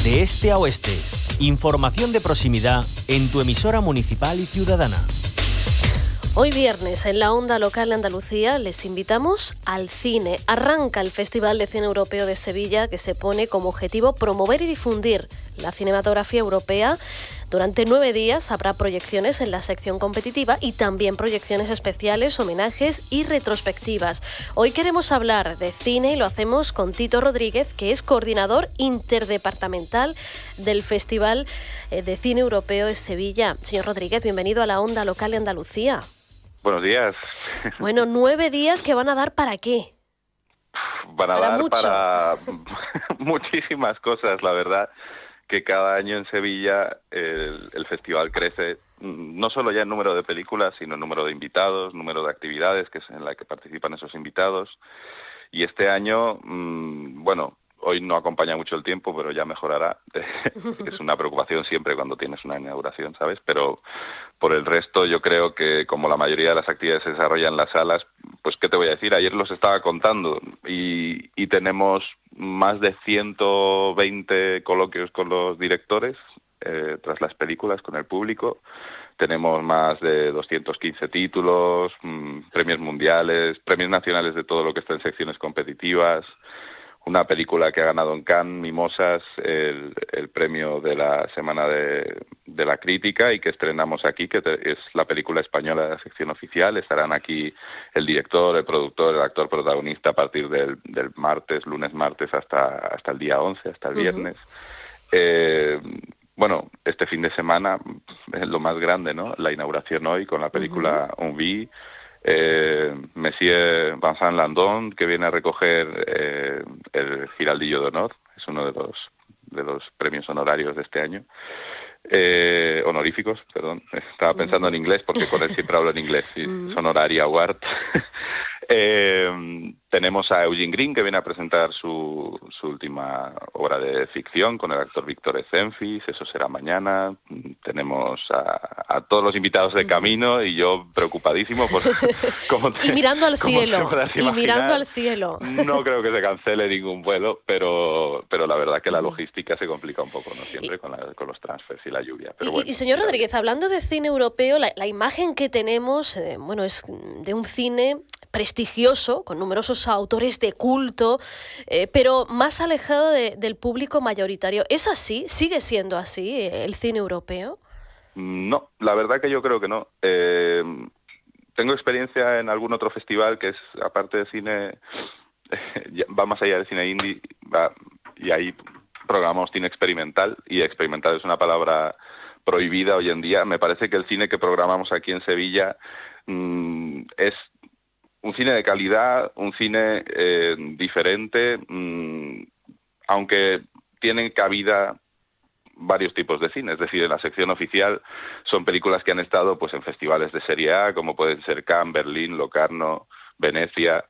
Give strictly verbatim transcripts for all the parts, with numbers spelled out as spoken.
de este a oeste. Información de proximidad en tu emisora municipal y ciudadana. Hoy viernes, en la Onda Local de Andalucía, les invitamos al cine. Arranca el Festival de Cine Europeo de Sevilla, que se pone como objetivo promover y difundir la cinematografía europea. Durante nueve días habrá proyecciones en la sección competitiva y también proyecciones especiales, homenajes y retrospectivas. Hoy queremos hablar de cine y lo hacemos con Tito Rodríguez, que es coordinador interdepartamental del Festival de Cine Europeo de Sevilla. Señor Rodríguez, bienvenido a la Onda Local de Andalucía. Buenos días. Bueno, nueve días que van a dar ¿para qué? Van a para dar mucho. para muchísimas cosas, la verdad, que cada año en Sevilla el, el festival crece, no solo ya en número de películas, sino en número de invitados, número de actividades que es en la que participan esos invitados. Y este año, mmm, bueno, hoy no acompaña mucho el tiempo, pero ya mejorará. Es una preocupación siempre cuando tienes una inauguración, ¿sabes? Pero por el resto yo creo que como la mayoría de las actividades se desarrollan en las salas, pues ¿qué te voy a decir? Ayer los estaba contando y, y tenemos más de ciento veinte coloquios con los directores eh, tras las películas, con el público. Tenemos más de doscientos quince títulos, mmm, premios mundiales, premios nacionales de todo lo que está en secciones competitivas. Una película que ha ganado en Cannes, Mimosas, el, el premio de la Semana de, de la Crítica, y que estrenamos aquí, que te, es la película española de la sección oficial. Estarán aquí el director, el productor, el actor protagonista a partir del, del martes, lunes, martes, hasta, hasta el día once, hasta el viernes. Uh-huh. Eh, bueno, este fin de semana es lo más grande, ¿no? La inauguración hoy con la película uh-huh. Envie. Eh, Monsieur Vincent Landon, que viene a recoger eh, el Giraldillo de Honor, es uno de los de los premios honorarios de este año, eh, honoríficos, perdón, estaba pensando en inglés porque con él siempre hablo en inglés, sí, es Honorary Award. eh, tenemos a Eugene Green, que viene a presentar su, su última obra de ficción con el actor Víctor Zenfis, eso será mañana. Tenemos a, a todos los invitados de camino y yo preocupadísimo por cómo te, y mirando al cielo, y imaginar, mirando al cielo. No creo que se cancele ningún vuelo, pero pero la verdad que la logística se complica un poco, ¿no? Siempre y, con, la, con los transfers y la lluvia. Pero y, bueno, y señor Rodríguez, hablando de cine europeo, la, la imagen que tenemos, eh, bueno, es de un cine prestigioso, con numerosos autores de culto, eh, pero más alejado de, del público mayoritario. ¿Es así? ¿Sigue siendo así eh, el cine europeo? No, la verdad que yo creo que no. Eh, tengo experiencia en algún otro festival que es, aparte de cine, va más allá del cine indie, va, y ahí programamos cine experimental, y experimental es una palabra prohibida hoy en día. Me parece que el cine que programamos aquí en Sevilla mmm, es un cine de calidad, un cine eh, diferente, mmm, aunque tienen cabida varios tipos de cine. Es decir, en la sección oficial son películas que han estado pues en festivales de serie A, como pueden ser Cannes, Berlín, Locarno, Venecia,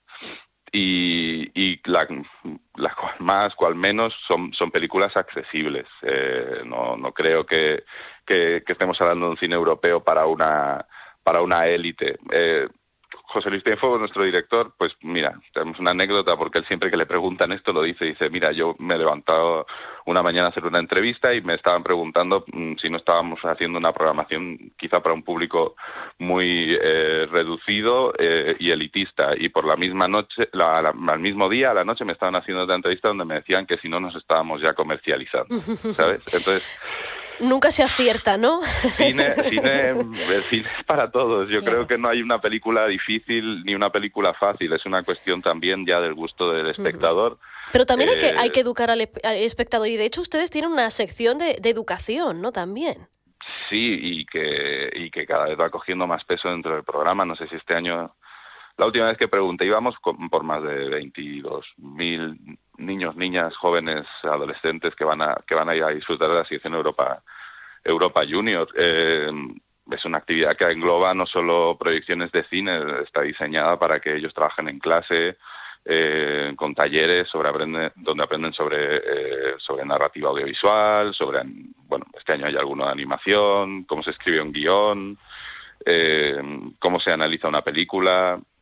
y, y la, la cual más, cual menos, son, son películas accesibles. Eh, no, no creo que, que, que estemos hablando de un cine europeo para una, para una élite. Eh, José Luis Tienfuego, nuestro director, pues mira, tenemos una anécdota porque él siempre que le preguntan esto lo dice, dice, mira, yo me he levantado una mañana a hacer una entrevista y me estaban preguntando mmm, si no estábamos haciendo una programación quizá para un público muy eh, reducido eh, y elitista, y por la misma noche, la, la, al mismo día, a la noche me estaban haciendo otra entrevista donde me decían que si no nos estábamos ya comercializando, ¿sabes? Entonces... Nunca se acierta, ¿no? Cine, cine, el cine es para todos. Yo claro. creo que no hay una película difícil ni una película fácil. Es una cuestión también ya del gusto del espectador. Pero también eh, hay, que, hay que educar al, al espectador. Y de hecho ustedes tienen una sección de, de educación, ¿no? También. Sí, y que, y que cada vez va cogiendo más peso dentro del programa. No sé si este año... La última vez que pregunté íbamos con, por más de veintidós mil niños, niñas, jóvenes, adolescentes que van a que van a ir a disfrutar de la sección Europa Europa Junior. Eh, es una actividad que engloba no solo proyecciones de cine, está diseñada para que ellos trabajen en clase, eh, con talleres sobre aprende, donde aprenden sobre eh, sobre narrativa audiovisual, sobre, bueno, este año hay alguno de animación, cómo se escribe un guión, eh, cómo se analiza una película.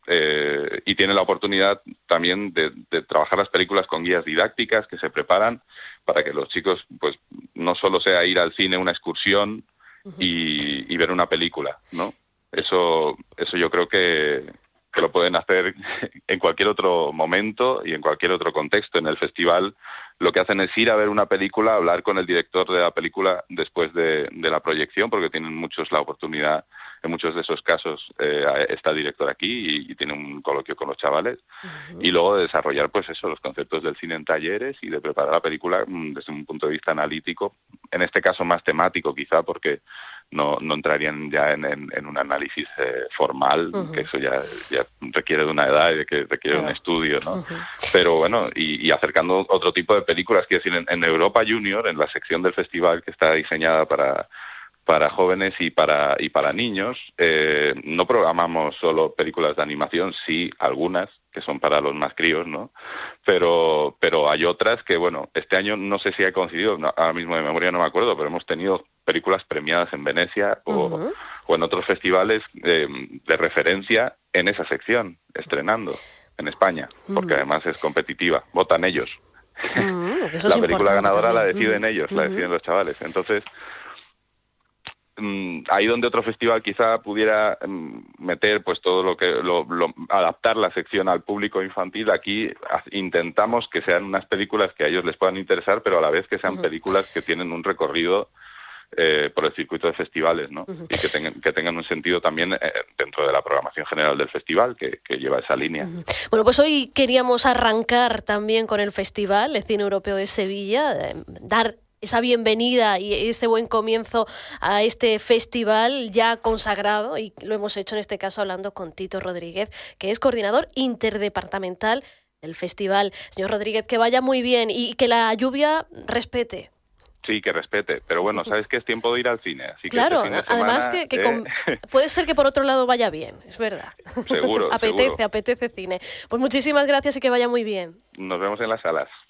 eh, y tienen la oportunidad también de, de trabajar las películas con guías didácticas que se preparan para que los chicos, pues, no solo sea ir al cine una excursión y, y ver una película, ¿no? Eso, eso yo creo que, que lo pueden hacer en cualquier otro momento y en cualquier otro contexto. En el festival lo que hacen es ir a ver una película, hablar con el director de la película después de, de la proyección, porque tienen muchos la oportunidad, en muchos de esos casos eh, está el director aquí y, y tiene un coloquio con los chavales, uh-huh. y luego de desarrollar pues eso, los conceptos del cine en talleres y de preparar la película desde un punto de vista analítico, en este caso más temático quizá, porque no, no entrarían ya en, en, en un análisis eh, formal, uh-huh. que eso ya, ya requiere de una edad y de que requiere uh-huh. un estudio, ¿no? Uh-huh. Pero bueno, y, y acercando otro tipo de películas, quiero decir, en, en Europa Junior, en la sección del festival que está diseñada para para jóvenes y para y para niños, eh, no programamos solo películas de animación, sí, algunas que son para los más críos, ¿no? Pero pero hay otras que, bueno, este año no sé si ha coincidido, no, ahora mismo de memoria no me acuerdo, pero hemos tenido películas premiadas en Venecia o, uh-huh. o en otros festivales eh, de referencia en esa sección, estrenando en España, uh-huh. porque además es competitiva, votan ellos. Uh-huh. Eso la película ganadora también. La deciden uh-huh. ellos, uh-huh. la deciden los chavales. Entonces, ahí donde otro festival quizá pudiera meter pues todo lo que lo, lo adaptar la sección al público infantil, aquí intentamos que sean unas películas que a ellos les puedan interesar, pero a la vez que sean uh-huh. películas que tienen un recorrido eh, por el circuito de festivales, ¿no? Uh-huh. Y que tengan que tengan un sentido también eh, dentro de la programación general del festival que, que lleva esa línea. Uh-huh. Bueno, pues hoy queríamos arrancar también con el Festival de Cine Europeo de Sevilla, eh, dar esa bienvenida y ese buen comienzo a este festival ya consagrado, y lo hemos hecho en este caso hablando con Tito Rodríguez, que es coordinador interdepartamental del festival. Señor Rodríguez, que vaya muy bien y que la lluvia respete. Sí, que respete, pero bueno, sabes que es tiempo de ir al cine. Así claro, que este fin de además semana, que, que eh... con... puede ser que por otro lado vaya bien, es verdad. Seguro, apetece, seguro. apetece cine. Pues muchísimas gracias y que vaya muy bien. Nos vemos en las salas.